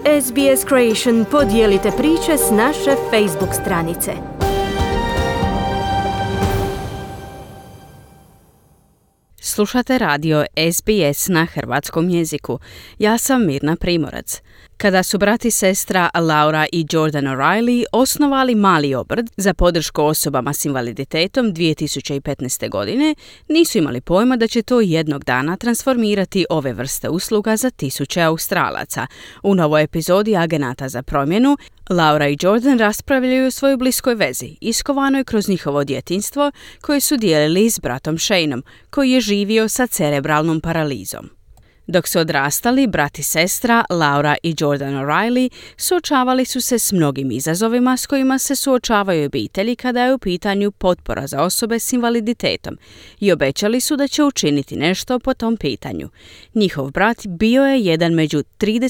SBS Creation podijelite priče s naše Facebook stranice. Slušate radio SBS na hrvatskom jeziku. Ja sam Mirna Primorac. Kada su brat i sestra Laura i Jordan O'Reilly osnovali mali obrt za podršku osobama s invaliditetom 2015. godine, nisu imali pojma da će to jednog dana transformirati ove vrste usluga za tisuće Australaca. U novoj epizodi Agenata za promjenu, Laura i Jordan raspravljaju o svojoj bliskoj vezi, iskovanoj kroz njihovo djetinjstvo koje su dijelili s bratom Shaneom, koji je živio sa cerebralnom paralizom. Dok su odrastali, brat i sestra, Laura i Jordan O'Reilly, suočavali su se s mnogim izazovima s kojima se suočavaju obitelji kada je u pitanju potpora za osobe s invaliditetom i obećali su da će učiniti nešto po tom pitanju. Njihov brat bio je jedan među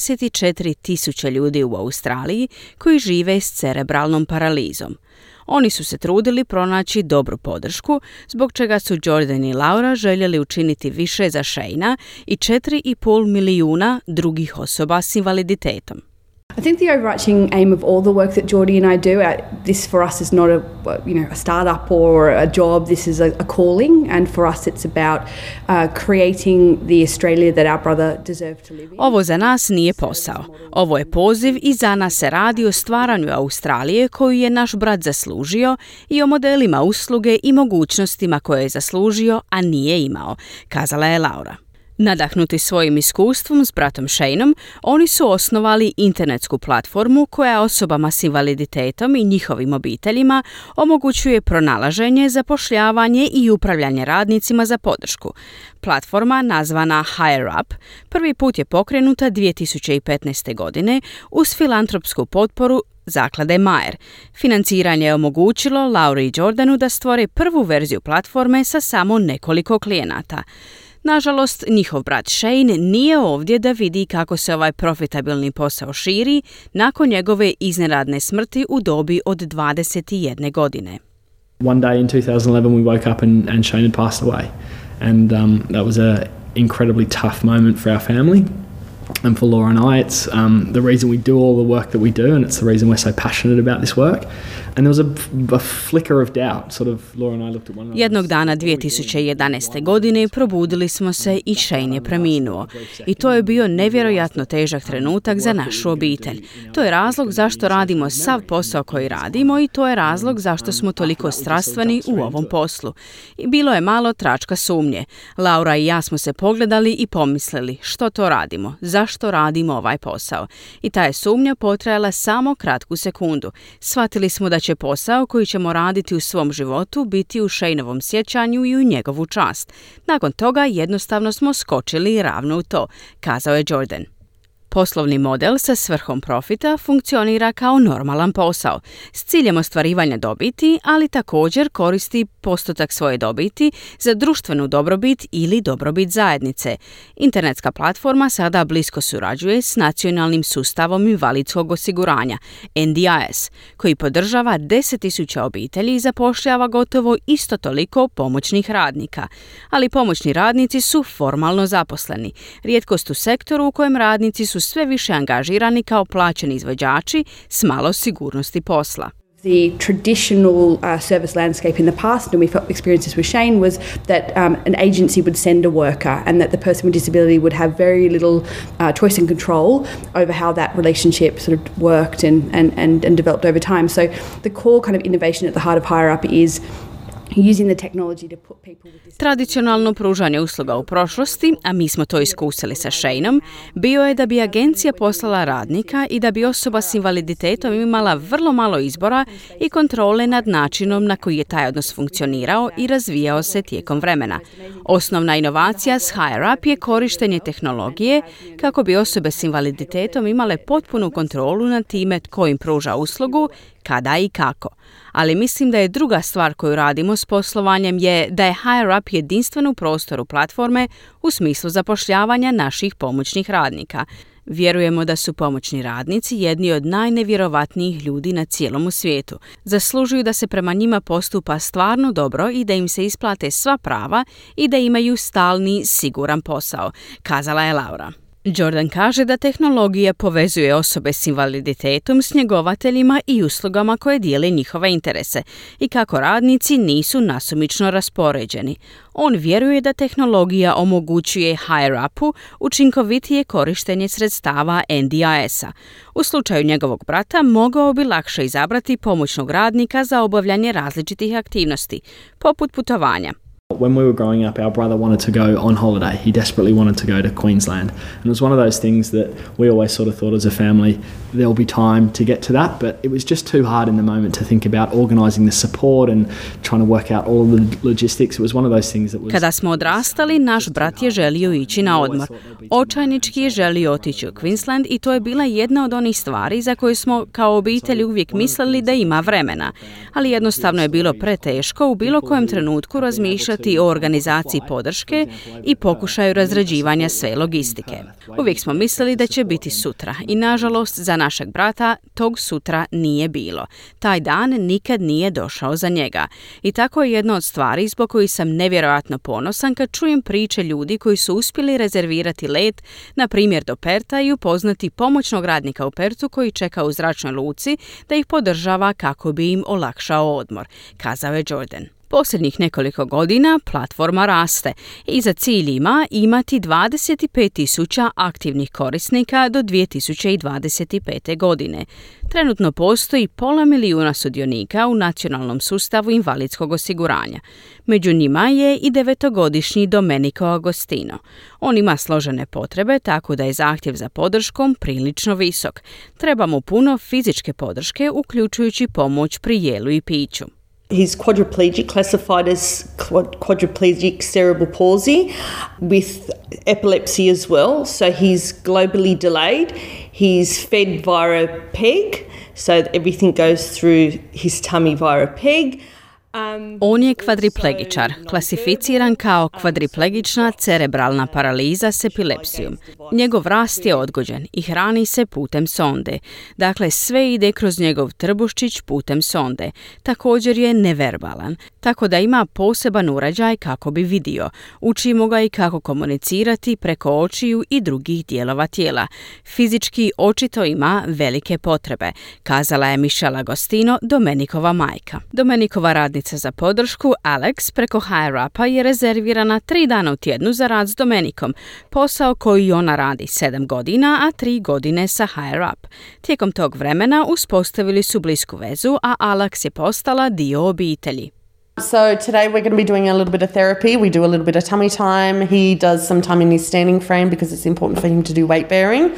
34.000 ljudi u Australiji koji žive s cerebralnom paralizom. Oni su se trudili pronaći dobru podršku, zbog čega su Jordan i Laura željeli učiniti više za Shane i 4,5 milijuna drugih osoba s invaliditetom. I think the overarching aim of all the work that Geordie and I do, this for us is not a startup or a job. This is a calling, and for us it's about creating the Australia that our brother deserved to live in. Ovo za nas nije posao. Ovo je poziv i za nas se radi o stvaranju Australije koju je naš brat zaslužio i o modelima usluge i mogućnostima koje je zaslužio, a nije imao, kazala je Laura. Nadahnuti svojim iskustvom s bratom Shaneom, oni su osnovali internetsku platformu koja osobama s invaliditetom i njihovim obiteljima omogućuje pronalaženje, zapošljavanje i upravljanje radnicima za podršku. Platforma, nazvana HireUp, prvi put je pokrenuta 2015. godine uz filantropsku potporu zaklade Mayer. Financiranje je omogućilo Lauri i Jordanu da stvore prvu verziju platforme sa samo nekoliko klijenata. Nažalost, njihov brat Shane nije ovdje da vidi kako se ovaj profitabilni posao širi nakon njegove iznenadne smrti u dobi od 21 godine. One day in 2011 we woke up and Shane had passed away. And that was an incredibly tough moment for our family. And for Laura and I, it's the reason we do all the work that we do, and it's the reason we're so passionate about this work. And there was a flicker of doubt, sort of Laura and I looked at one another. Jednog dana 2011. godine probudili smo se i Shane je preminuo. I to je bio nevjerojatno težak trenutak za našu obitelj. To je razlog zašto radimo sav posao koji radimo i to je razlog zašto smo toliko strastveni u ovom poslu. I bilo je malo tračka sumnje. Laura i ja smo se pogledali i pomislili što to radimo, zašto radimo ovaj posao. I ta je sumnja potrajala samo kratku sekundu. Shvatili smo da će posao koji ćemo raditi u svom životu biti u Shaneovom sjećanju i u njegovu čast. Nakon toga jednostavno smo skočili ravno u to, kazao je Jordan. Poslovni model sa svrhom profita funkcionira kao normalan posao, s ciljem ostvarivanja dobiti, ali također koristi postotak svoje dobiti za društvenu dobrobit ili dobrobit zajednice. Internetska platforma sada blisko surađuje s nacionalnim sustavom invalidskog osiguranja, NDIS, koji podržava 10.000 obitelji i zapošljava gotovo isto toliko pomoćnih radnika. Ali pomoćni radnici su formalno zaposleni, rijetkost u sektoru u kojem radnici su sve više angažirani kao plaćeni izvođači s malo sigurnosti posla. The traditional service landscape in the past, and we've experienced this with Shane, was that an agency would send a worker and that the person with disability would have very little choice and control over how that relationship sort of worked and developed over time. So the core kind of innovation at the heart of HireUp is using the technology to put people with Tradicionalno pružanje usluga u prošlosti, a mi smo to iskusili sa Shaneom, bio je da bi agencija poslala radnika i da bi osoba s invaliditetom imala vrlo malo izbora i kontrole nad načinom na koji je taj odnos funkcionirao i razvijao se tijekom vremena. Osnovna inovacija s HireUp je korištenje tehnologije kako bi osobe s invaliditetom imale potpunu kontrolu nad time tko im pruža uslugu, kada i kako. Ali mislim da je druga stvar koju radimo s poslovanjem je da je HireUp jedinstven u prostoru platforme u smislu zapošljavanja naših pomoćnih radnika. Vjerujemo da su pomoćni radnici jedni od najnevjerovatnijih ljudi na cijelom svijetu. Zaslužuju da se prema njima postupa stvarno dobro i da im se isplate sva prava i da imaju stalni, siguran posao, kazala je Laura. Jordan kaže da tehnologija povezuje osobe s invaliditetom s njegovateljima i uslugama koje dijele njihove interese i kako radnici nisu nasumično raspoređeni. On vjeruje da tehnologija omogućuje higher-upu učinkovitije korištenje sredstava NDIS-a. U slučaju njegovog brata mogao bi lakše izabrati pomoćnog radnika za obavljanje različitih aktivnosti, poput putovanja. When we were growing up, our brother wanted to go on holiday. He desperately wanted to go to Queensland. And it was one of those things that we always sort of thought as a family, there'll be time to get to that, but it was just too hard in the moment to think about organising the support and trying to work out all of the logistics. It was one of those things that was... Kada smo odrastali, naš brat je želio ići na odmor. Očajnički je želio otići u Queensland i to je bila jedna od onih stvari za koje smo kao obitelj uvijek mislili da ima vremena. Ali jednostavno je bilo preteško u bilo kojem trenutku razmišljati o organizaciji podrške i pokušaju razrađivanja sve logistike. Uvijek smo mislili da će biti sutra i nažalost za našeg brata tog sutra nije bilo. Taj dan nikad nije došao za njega. I tako je jedna od stvari zbog kojih sam nevjerojatno ponosan kad čujem priče ljudi koji su uspjeli rezervirati let, na primjer do Perta, i upoznati pomoćnog radnika u Pertu koji čeka u zračnoj luci da ih podržava kako bi im olakšao odmor, kazao je Jordan. Posljednjih nekoliko godina platforma raste i za cilj ima imati 25,000 aktivnih korisnika do 2025. godine. Trenutno postoji 500,000 sudionika u nacionalnom sustavu invalidskog osiguranja. Među njima je i 9-godišnji Domenico Agostino. On ima složene potrebe, tako da je zahtjev za podrškom prilično visok. Treba mu puno fizičke podrške, uključujući pomoć pri jelu i piću. He's quadriplegic, classified as quadriplegic cerebral palsy with epilepsy as well. So he's globally delayed. He's fed via a peg, so everything goes through his tummy via a peg. On je kvadriplegičar, klasificiran kao kvadriplegična cerebralna paraliza s epilepsijom. Njegov rast je odgođen i hrani se putem sonde. Dakle, sve ide kroz njegov trbuščić putem sonde. Također je neverbalan, tako da ima poseban uređaj kako bi vidio. Učimo ga i kako komunicirati preko očiju i drugih dijelova tijela. Fizički očito ima velike potrebe, kazala je Michelle Agostino, Domenicova majka. Domenicova radnica za podršku, Alex, preko higher-upa je rezervirana 3 dana u tjednu za rad s Domenicom, posao koji ona radi 7 godina, a 3 godine sa higher-up. Tijekom tog vremena uspostavili su blisku vezu, a Alex je postala dio obitelji. So today we're going to be doing a little bit of therapy. We do a little bit of tummy time. He does some time in his standing frame because it's important for him to do weight bearing.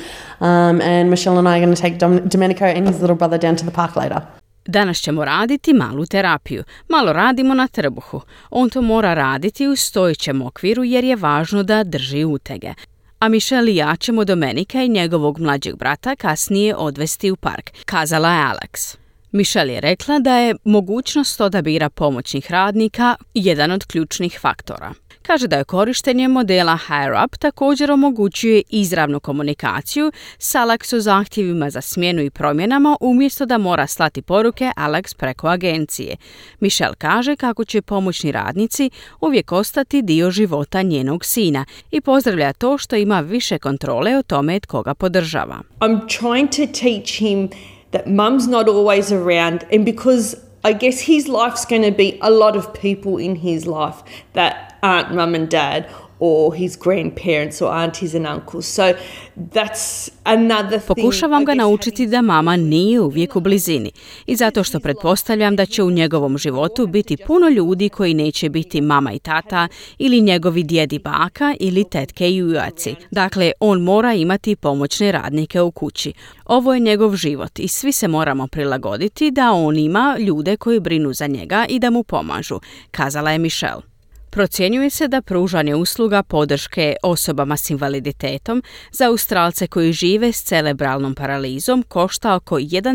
And Michelle and I are going to take Domenico and his little brother down to the park later. Danas ćemo raditi malu terapiju. Malo radimo na trbuhu. On to mora raditi u stojećem okviru jer je važno da drži utege. A Michelle i ja ćemo Domenica i njegovog mlađeg brata kasnije odvesti u park, kazala je Alex. Michelle je rekla da je mogućnost odabira pomoćnih radnika jedan od ključnih faktora. Kaže da je korištenje modela higher-up također omogućuje izravnu komunikaciju s Alexu zahtjevima za smjenu i promjenama umjesto da mora slati poruke Alex preko agencije. Michelle kaže kako će pomoćni radnici uvijek ostati dio života njenog sina i pozdravlja to što ima više kontrole o tome tko ga podržava. I'm trying to teach him that mum's not always around, and because I guess his life's going to be a lot of people in his life that aren't mum and dad or his grandparents or aunties and uncles. So that's another thing. Pokušavam ga naučiti da mama nije uvijek u blizini i zato što pretpostavljam da će u njegovom životu biti puno ljudi koji neće biti mama i tata ili njegovi djedi, baka ili tetke i ujaci. Dakle, on mora imati pomoćne radnike u kući. Ovo je njegov život i svi se moramo prilagoditi da on ima ljude koji brinu za njega i da mu pomažu, kazala je Michelle. Procjenjuje se da pružanje usluga podrške osobama s invaliditetom za Australce koji žive s cerebralnom paralizom košta oko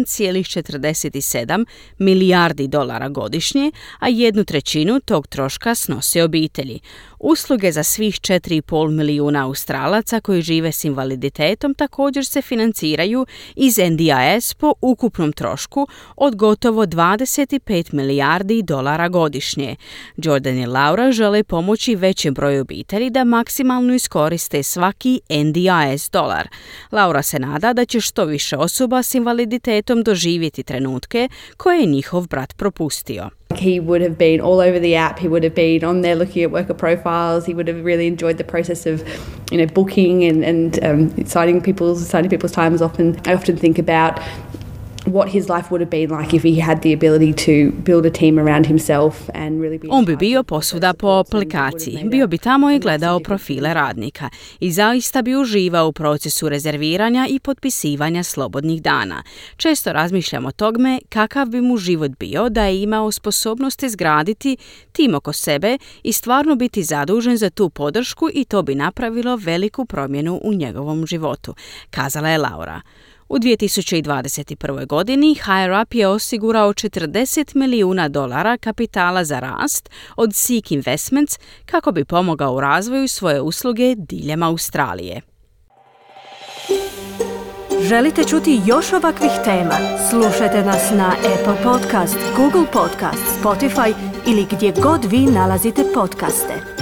1,47 milijardi dolara godišnje, a 1/3 tog troška snose obitelji. Usluge za svih 4,5 milijuna Australaca koji žive s invaliditetom također se financiraju iz NDIS po ukupnom trošku od gotovo 25 milijardi dolara godišnje. Jordan i Laura žele žele pomoći većem broju obitelji da maksimalno iskoriste svaki NDIS dolar. Laura se nada da će što više osoba s invaliditetom doživjeti trenutke koje je njihov brat propustio. He would have been all over the app. He would have been on there looking at worker profiles. He would have really enjoyed the process of, booking and signing people's times off. And I often think about what his life would have been like if he had the ability to build a team around himself and really be... On bi bio posvuda po aplikaciji, bio bi tamo i gledao profile radnika i zaista bi uživao u procesu rezerviranja i potpisivanja slobodnih dana. Često razmišljam o tome kakav bi mu život bio da je imao sposobnost izgraditi tim oko sebe i stvarno biti zadužen za tu podršku i to bi napravilo veliku promjenu u njegovom životu, kazala je Laura. U 2021. godini HireUp je osigurao $40 milijuna kapitala za rast od Seek Investments kako bi pomogao u razvoju svoje usluge diljem Australije. Želite čuti još ovakvih tema? Slušajte nas na Apple Podcast, Google Podcast, Spotify ili gdje god vi nalazite podcaste.